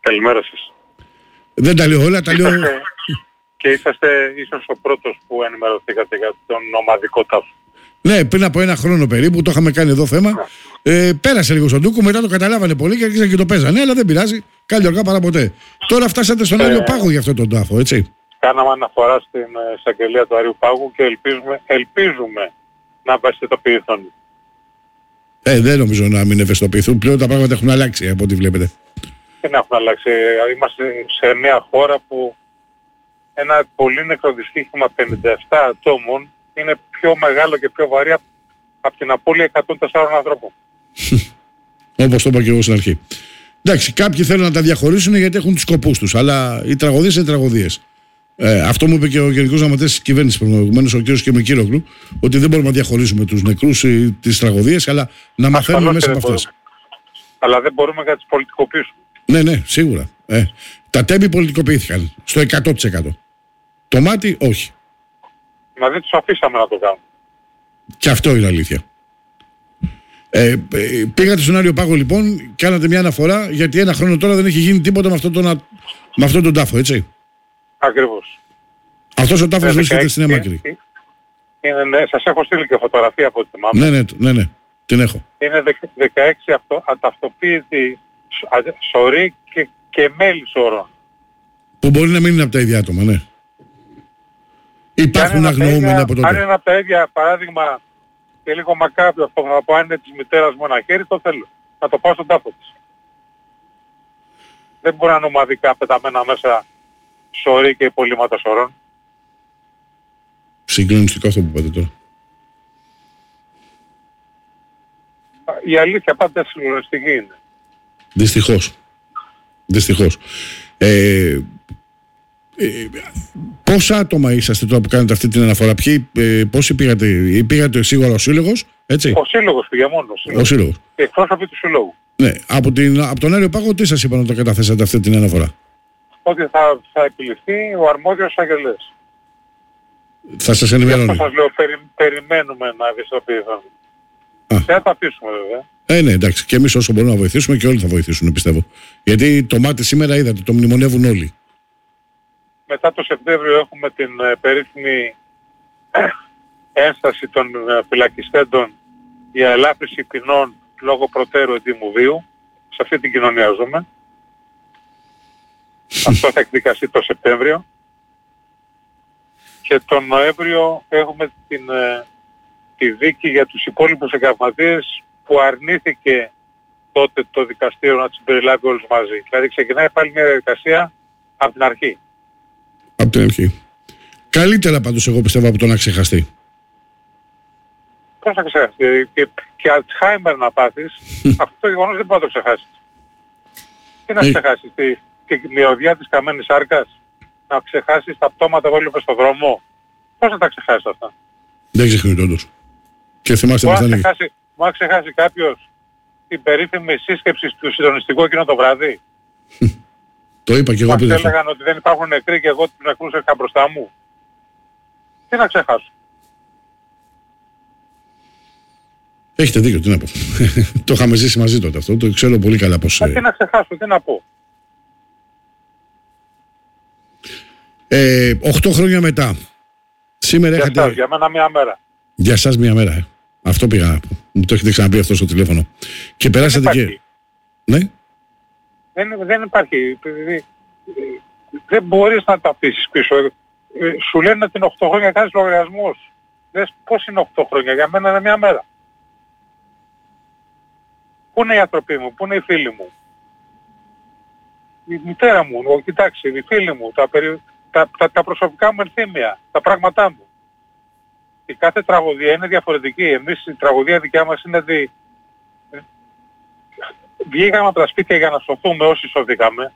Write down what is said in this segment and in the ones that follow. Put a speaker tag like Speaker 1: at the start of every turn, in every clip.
Speaker 1: Καλημέρα σας.
Speaker 2: Δεν τα λέω όλα, τα λέω...
Speaker 1: Και είσαστε ίσως ο πρώτος που ενημερωθήκατε για τον ομαδικό τάφο.
Speaker 2: Ναι, πριν από ένα χρόνο περίπου, το είχαμε κάνει εδώ θέμα. Πέρασε λίγο στον Τούκο, μετά το καταλάβανε πολύ και άρχισαν και το παίζανε. Αλλά δεν πειράζει, καλή αργά παρά ποτέ. Τώρα φτάσατε στον Άριο Πάγο για αυτόν τον τάφο, έτσι.
Speaker 1: Κάναμε αναφορά στην εισαγγελία του Άριου Πάγου και ελπίζουμε να ευαισθητοποιηθούν.
Speaker 2: Δεν νομίζω να μην ευαισθητοποιηθούν. Πλέον τα πράγματα έχουν αλλάξει από ό,τι βλέπετε.
Speaker 1: Δεν έχουν αλλάξει. Είμαστε σε μια χώρα που ένα πολύ νεκρό δυστύχημα 57 ατόμων είναι πιο μεγάλο και πιο βαρύ από την απώλεια 104 ανθρώπων.
Speaker 2: Όπως το είπα και εγώ στην αρχή. Εντάξει, κάποιοι θέλουν να τα διαχωρίσουν γιατί έχουν τους σκοπούς τους, αλλά οι τραγωδίες είναι τραγωδίες. Αυτό μου είπε και ο Γενικός Γραμματέας της Κυβέρνησης προηγουμένως, ο κ. Κεμικύρογλου, ότι δεν μπορούμε να διαχωρίσουμε τους νεκρούς ή τις τραγωδίες, αλλά να μαθαίνουμε μέσα από αυτές.
Speaker 1: Αλλά δεν μπορούμε να τις πολιτικοποιήσουμε.
Speaker 2: Ναι, σίγουρα. Τα τέμπη πολιτικοποιήθηκαν στο 100%. Το μάτι, όχι.
Speaker 1: Μα δεν τους αφήσαμε να το κάνουν.
Speaker 2: Και αυτό είναι αλήθεια. Πήγατε στον Άριο Πάγο λοιπόν, κάνατε μια αναφορά, γιατί ένα χρόνο τώρα δεν έχει γίνει τίποτα με αυτόν τον τάφο, έτσι.
Speaker 1: Ακριβώς.
Speaker 2: Αυτός ο τάφος βρίσκεται στην Έμακρη.
Speaker 1: Ναι, σας έχω στείλει και φωτογραφία από ό,τι θυμάμαι.
Speaker 2: Ναι, την έχω.
Speaker 1: Είναι 16 αταυτοποίητοι σωροί και μέλη σωρών.
Speaker 2: Που μπορεί να μην είναι από τα ίδια άτομα, ναι. Υπάρχουν αγνοούμενοι από τότε.
Speaker 1: Αν είναι από τα ίδια, παράδειγμα, και λίγο μακάβριο αυτό θα πω, αν είναι της μητέρας μου ένα χέρι, το θέλω. Να το πάω στον τάφο της. Δεν μπορεί να είναι ομαδικά πεταμένα μέσα σωροί και υπολείμματα σωρών.
Speaker 2: Συγκλονιστικό αυτό που είπατε τώρα.
Speaker 1: Η αλήθεια πάντα συγκλονιστική είναι.
Speaker 2: Δυστυχώς. Πόσα άτομα είσαστε τώρα που κάνετε αυτή την αναφορά, πόσοι πήγατε σίγουρα ο Σύλλογος, έτσι.
Speaker 1: Ο Σύλλογος πήγε μόνος.
Speaker 2: Ο Σύλλογος.
Speaker 1: Εκπρόσωποι του Συλλόγου.
Speaker 2: Ναι, από τον Άριο Πάγο τι σας είπαν όταν καταθέσατε αυτή την αναφορά?
Speaker 1: Ότι θα επιληφθεί ο αρμόδιος εισαγγελέας.
Speaker 2: Θα σας ενημερώνει.
Speaker 1: Αυτό σας λέω, περιμένουμε να ευαισθητοποιηθούν. Δεν θα τα αφήσουμε βέβαια.
Speaker 2: Ναι, εντάξει. Και εμείς όσο μπορούμε να βοηθήσουμε και όλοι θα βοηθήσουν, πιστεύω. Γιατί το μάτι σήμερα είδατε, το μνημονεύουν όλοι.
Speaker 1: Μετά το Σεπτέμβριο έχουμε την περίφημη ένσταση των φυλακιστέντων για ελάφρυνση ποινών λόγω προτέρου εντύμου βίου. Σε αυτή την κοινωνία ζούμε. Αυτό θα εκδικαστεί το Σεπτέμβριο. Και τον Νοέμβριο έχουμε τη δίκη για τους υπόλοιπους εγκαυματίες που αρνήθηκε τότε το δικαστήριο να τους περιλάβει όλους μαζί. Δηλαδή ξεκινάει πάλι μια διαδικασία από την αρχή.
Speaker 2: Από την αρχή. Καλύτερα πάντως εγώ πιστεύω από το να ξεχαστεί.
Speaker 1: Πώς να ξεχαστεί? Και Αλτσχάιμερ να πάθεις, αυτό το γεγονός δεν μπορεί να το ξεχάσεις. Τι να ξεχάσεις, τη μυρωδιά της καμένης σάρκας, να ξεχάσεις τα πτώματα που έλειπες στον δρόμο. Πώς να τα ξεχάσεις αυτά?
Speaker 2: Δεν ξεχνιούνται όντως. Και θυμάστε
Speaker 1: μπορεί να ξεχάσει κάποιος την περίφημη σύσκεψη του συντονιστικού εκείνο το βράδυ?
Speaker 2: Το είπα και εγώ πριν.
Speaker 1: Μας έλεγαν ότι δεν υπάρχουν νεκροί και εγώ τους νεκρούς είχα μπροστά μου. Τι να ξεχάσω?
Speaker 2: Έχετε δίκιο, τι να πω. Το είχαμε ζήσει μαζί τότε αυτό, το ξέρω πολύ καλά πως...
Speaker 1: Τι να ξεχάσω, τι να πω.
Speaker 2: 8 χρόνια μετά. Σήμερα
Speaker 1: για
Speaker 2: είχατε...
Speaker 1: σας, για μένα μία μέρα.
Speaker 2: Για σας μία μέρα, Αυτό πήγα να πω. Μου το έχετε ξαναπεί αυτό στο τηλέφωνο. Και περάσατε και... Ναι.
Speaker 1: Δεν υπάρχει. Δεν μπορείς να τα αφήσεις πίσω. Σου λένε ότι είναι 8 χρόνια κάνεις λογαριασμούς. Λες πώς είναι 8 χρόνια, για μένα είναι μία μέρα. Πού είναι οι άνθρωποι μου, πού είναι οι φίλοι μου? Η μητέρα μου, κοιτάξτε, οι φίλοι μου, τα προσωπικά μου ενθύμια, τα πράγματά μου. Η κάθε τραγωδία είναι διαφορετική. Εμείς η τραγωδία δικιά μας είναι βγήκαμε από τα σπίτια για να σωθούμε όσοι σωθήκαμε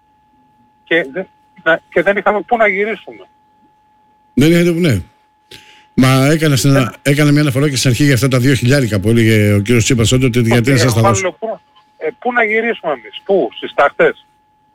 Speaker 1: και δεν είχαμε πού να γυρίσουμε.
Speaker 2: Ναι. Μα έκανα μια αναφορά και στην αρχή για αυτά τα 2.000 που έλεγε ο κύριος Τσίπρας ότι γιατί να σας τα δώσω.
Speaker 1: Πού να γυρίσουμε εμείς, πού, στις τάχτες?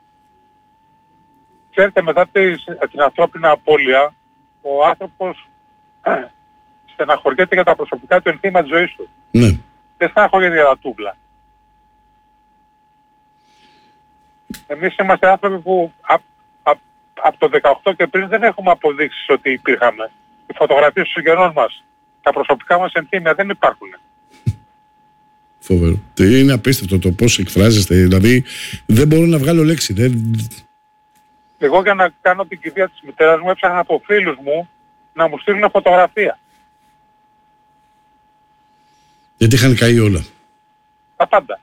Speaker 1: Ξέρετε, μετά την ανθρώπινη απώλεια, ο άνθρωπος στεναχωριέται για τα προσωπικά του ενθύμα της ζωής του.
Speaker 2: Ναι.
Speaker 1: Δεν στεναχωριέται για τα τούμπλα. Εμείς είμαστε άνθρωποι που από το 18 και πριν δεν έχουμε αποδείξεις ότι υπήρχαμε. Οι φωτογραφίες των συγγενών μας, τα προσωπικά μας ενθύμια δεν υπάρχουν.
Speaker 2: Φοβερό. Είναι απίστευτο το πώς εκφράζεστε. Δηλαδή δεν μπορώ να βγάλω λέξη.
Speaker 1: Εγώ για να κάνω την κηδεία της μητέρας μου έψαχνα από φίλους μου να μου στείλουν φωτογραφία.
Speaker 2: Γιατί είχαν καεί όλα.
Speaker 1: Τα πάντα.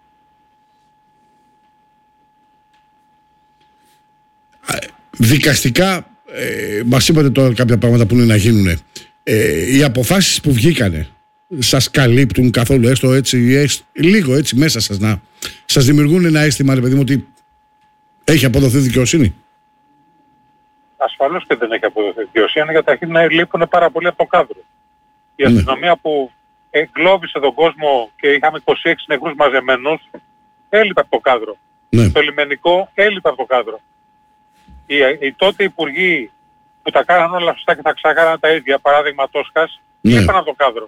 Speaker 2: Δικαστικά, μας είπατε τώρα κάποια πράγματα που είναι να γίνουν. Οι αποφάσεις που βγήκανε σας καλύπτουν καθόλου, έστω έτσι, λίγο έτσι μέσα σας, να σας δημιουργούν ένα αίσθημα, ρε παιδί μου, ότι έχει αποδοθεί δικαιοσύνη?
Speaker 1: Ασφαλώς και δεν έχει αποδοθεί δικαιοσύνη, γιατί αρχίζουν λείπουν πάρα πολύ από το κάδρο. Η αστυνομία που εγκλώβησε τον κόσμο και είχαμε 26 νεκρούς μαζεμένους, έλειπε από το κάδρο.
Speaker 2: Ναι.
Speaker 1: Το λιμενικό έλειπε από το κάδρο. Οι τότε υπουργοί που τα κάνανε όλα σωστά και θα ξακάνανε τα ίδια, παράδειγμα Τόσκας, λείπαν από το κάδρο.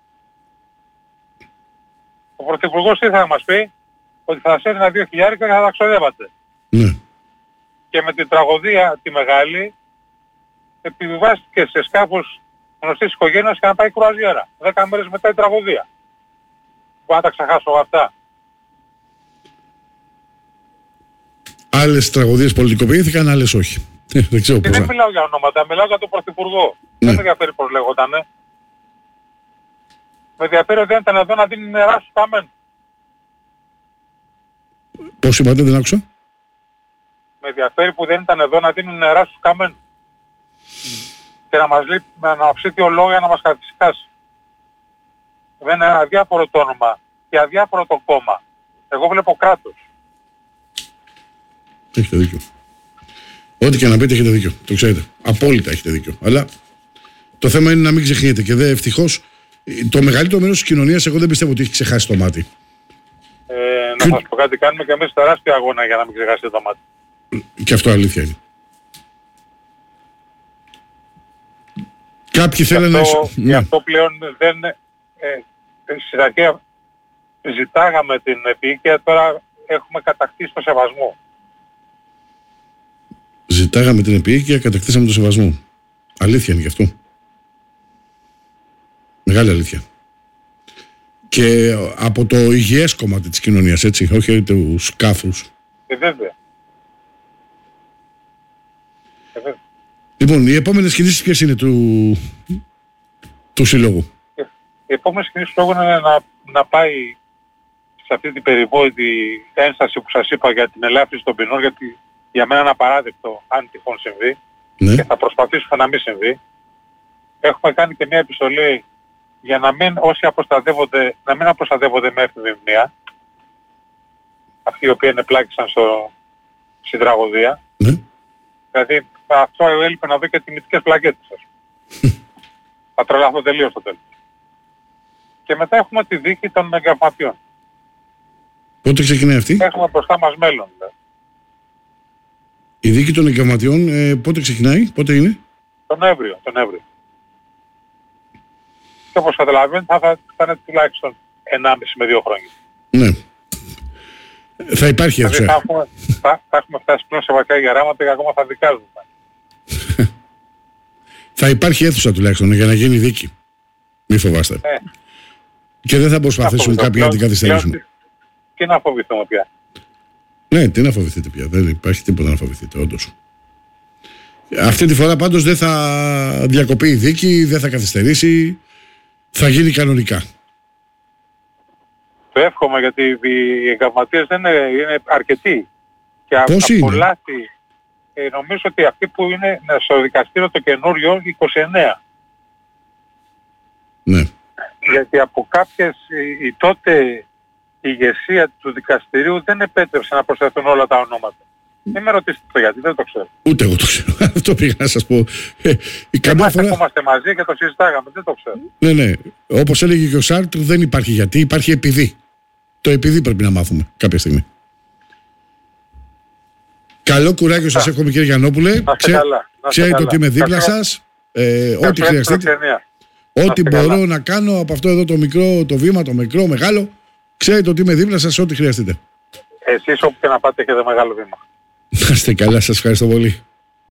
Speaker 1: Ο Πρωθυπουργός ήρθε να μας πει ότι θα σας έδινα 2.000 και θα τα ξοδεύατε.
Speaker 2: Ναι.
Speaker 1: Και με την τραγωδία τη μεγάλη επιβιβάστηκε σε σκάφος γνωστής οικογένειας και να πάει κρουαζιέρα. 10 μέρες μετά η τραγωδία. Που να τα ξεχάσω αυτά.
Speaker 2: Άλλες τραγωδίες πολιτικοποιήθηκαν, άλλες όχι. Δεν ξέρω
Speaker 1: και
Speaker 2: πώς.
Speaker 1: Δεν μιλάω για ονόματα, μιλάω για τον Πρωθυπουργό.
Speaker 2: Ναι.
Speaker 1: Δεν με ενδιαφέρει πώς λέγοντανε. Με ενδιαφέρει ότι δεν ήταν εδώ να δίνει νερά στους καμένους.
Speaker 2: Πώς είπατε, δεν άκουσα?
Speaker 1: Με ενδιαφέρει που δεν ήταν εδώ να δίνουν νερά στους καμένους. Και να μας λείπει, να ψήσει δύο λόγια να μας καθησυχάσει. Δεν είναι αδιάφορο το όνομα και αδιάφορο το κόμμα. Εγώ βλέπω κράτος.
Speaker 2: Έχετε δίκιο. Ό,τι και να πείτε έχετε δίκιο. Το ξέρετε. Απόλυτα έχετε δίκιο. Αλλά το θέμα είναι να μην ξεχνιέται. Και ευτυχώς το μεγαλύτερο μέρος της κοινωνίας εγώ δεν πιστεύω ότι έχει ξεχάσει το μάτι.
Speaker 1: Να σας πω κάτι, κάνουμε και εμείς τεράστιο αγώνα για να μην ξεχάσει το μάτι.
Speaker 2: Και αυτό αλήθεια είναι. Κάποιοι θέλουν
Speaker 1: Γι' αυτό πλέον δεν... στην αρχή ζητάγαμε την επίοικια, τώρα έχουμε κατακτήσει το σεβασμό.
Speaker 2: Ζητάγαμε την επίοικια, κατακτήσαμε το σεβασμό. Αλήθεια είναι γι' αυτό. Μεγάλη αλήθεια. Και από το υγιές κομμάτι της κοινωνίας, έτσι, όχι του σκάφους.
Speaker 1: Βέβαια.
Speaker 2: Λοιπόν, οι επόμενες κινήσεις ποιες είναι του Συλλόγου?
Speaker 1: Οι επόμενες κινήσεις του Συλλόγου είναι να πάει σε αυτή την περιβόητη ένσταση που σας είπα για την ελάφρυνση των ποινών, γιατί για μένα είναι απαράδεκτο αν τυχόν συμβεί,
Speaker 2: Ναι.
Speaker 1: και θα προσπαθήσουμε να μην συμβεί. Έχουμε κάνει και μια επιστολή για να μην όσοι αποστατεύονται, να μην αποστατεύονται με εφημερία, αυτοί οι οποίοι ενεπλάκησαν στην τραγωδία.
Speaker 2: Ναι.
Speaker 1: Δηλαδή αυτό έλειπε να δω και τιμητικές πλακέτες σας. Θα τρελαθώ τελείως στο τέλος. Και μετά έχουμε τη δίκη των εγκαυματιών.
Speaker 2: Πότε ξεκινάει αυτή?
Speaker 1: Έχουμε μπροστά μας μέλλον.
Speaker 2: Η δίκη των εγκαυματιών πότε ξεκινάει, πότε είναι?
Speaker 1: Τον Νοέμβριο. Και όπως καταλαβαίνετε θα είναι τουλάχιστον 1,5 με 2 χρόνια.
Speaker 2: Ναι. Θα υπάρχει
Speaker 1: Δηλαδή
Speaker 2: αίθουσα.
Speaker 1: θα έχουμε φτάσει πλέον σε βαθιά γεράματα και ακόμα θα δικάζουμε.
Speaker 2: Θα υπάρχει αίθουσα τουλάχιστον για να γίνει δίκη. Μη φοβάστε. Και δεν θα προσπαθήσουν κάποιοι να την καθυστερήσουν.
Speaker 1: Τι να φοβηθούμε πια.
Speaker 2: Ναι, τι να φοβηθείτε πια. Δεν υπάρχει τίποτα να φοβηθείτε, όντως. Αυτή τη φορά πάντως δεν θα διακοπεί η δίκη, δεν θα καθυστερήσει. Θα γίνει κανονικά.
Speaker 1: Το εύχομαι, γιατί οι εγκαυματίες δεν είναι αρκετοί. Και
Speaker 2: Πώς είναι?
Speaker 1: από λάθη, νομίζω ότι αυτοί που είναι στο δικαστήριο το καινούριο 29.
Speaker 2: Ναι.
Speaker 1: Γιατί από κάποιες η τότε ηγεσία του δικαστηρίου δεν επέτρεψε να προσθεθούν όλα τα ονόματα. Δεν με ρωτήσετε το γιατί, δεν το ξέρω.
Speaker 2: Ούτε εγώ το ξέρω. Αυτό πήγα να σας πω.
Speaker 1: Εμάς ερχόμαστε μαζί και το συζητάγαμε, δεν το ξέρω.
Speaker 2: Ναι, ναι. Όπως έλεγε και ο Σάρτρ, δεν υπάρχει γιατί, υπάρχει επειδή. Το επειδή πρέπει να μάθουμε κάποια Καλό κουράγιο σας εύχομαι, κύριε Γιαννόπουλε. Ξέρετε ότι είμαι δίπλα σας. Ό,τι χρειαστείτε. Ό,τι μπορώ να κάνω από αυτό εδώ το μικρό, το βήμα, το μικρό, μεγάλο. Ξέρετε ότι είμαι δίπλα σας, ό,τι χρειαστείτε.
Speaker 1: Εσείς όπου και να πάτε έχετε μεγάλο βήμα.
Speaker 2: Να είστε καλά, σας ευχαριστώ πολύ.